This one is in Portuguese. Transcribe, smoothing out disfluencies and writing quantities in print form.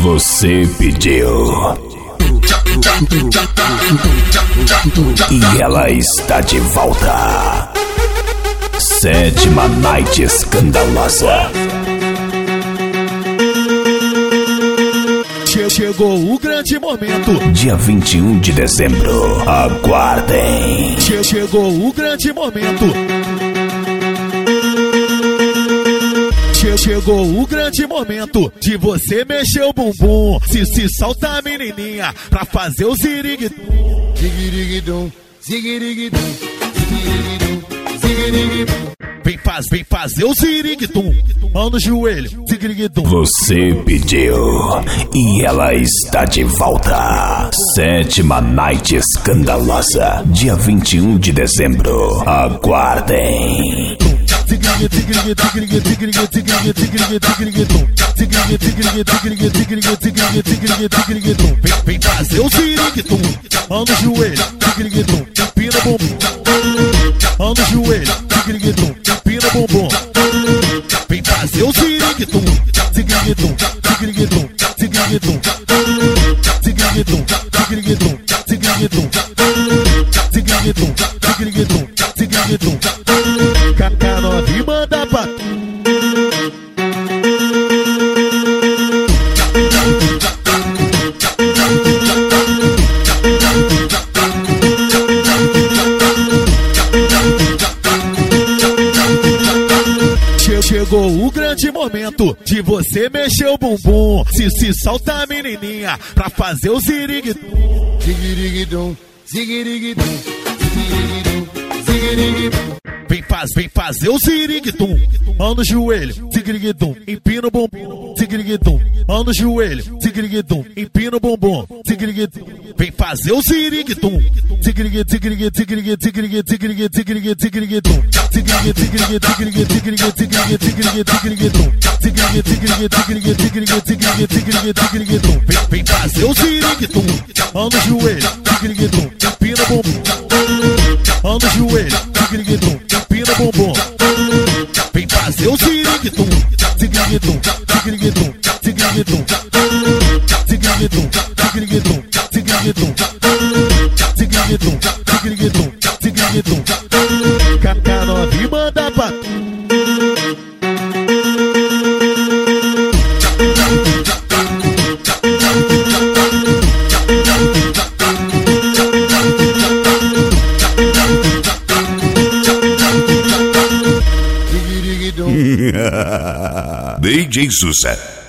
Você pediu. E ela está de volta. Sétima Night Escandalosa. Chegou o grande momento. Dia 21 de dezembro. Aguardem. Chegou o grande momento. Chegou o grande momento de você mexer o bumbum. Se solta a menininha pra fazer o ziriguidum. Zigirigidum, zigirigidum, zigirigidum, zigirigidum. Vem fazer o ziriguidum. Mão no joelho, ziriguidum. Você pediu. E ela está de volta. Sétima Night Escandalosa. Dia 21 de dezembro. Aguardem. Vem fazer o ziriguidum. Mão no joelho, ziriguidum. Empina o bumbum. Mão no joelho, ziriguidum. Empina o bumbum. Vem fazer o ziriguidum. Ziriguidum, ziriguidum, ziriguidum. Ziriguidum, ziriguidum, ziriguidum. Ziriguidum, ziriguidum, ziriguidum. K9 manda pra tu. Chegou o grande momento de você mexer o bumbum. Se solta a menininha pra fazer o ziriguidum. Zigirigidum, zigirigidum, zigirigidum, zigirigidum. Vem fazer o ziriguidum. Mão no joelho, ziriguidum. Empina o bumbum, ziriguidum. Mão no joelho, ziriguidum. Empina o bumbum, ziriguidum. Vem fazer o ziriguidum. Ziriguidum, ziriguidum, ziriguidum, ziriguidum, ziriguidum, ziriguidum. Ziriguidum, ziriguidum, ziriguidum, ziriguidum, ziriguidum, ziriguidum, ziriguidum. Vem fazer o ziriguidum. Mão no joelho, ziriguidum. Empina o bumbum. Mão no joelho, ziriguidum. Empina o bumbum. Vem fazer o ziriguidum. Ziriguidum, ziriguidum, ziriguidum. Ziriguidum, ziriguidum, ziriguidum. Ziriguidum, ziriguidum, ziriguidum. K9 manda pra tu. DJ Sucesso.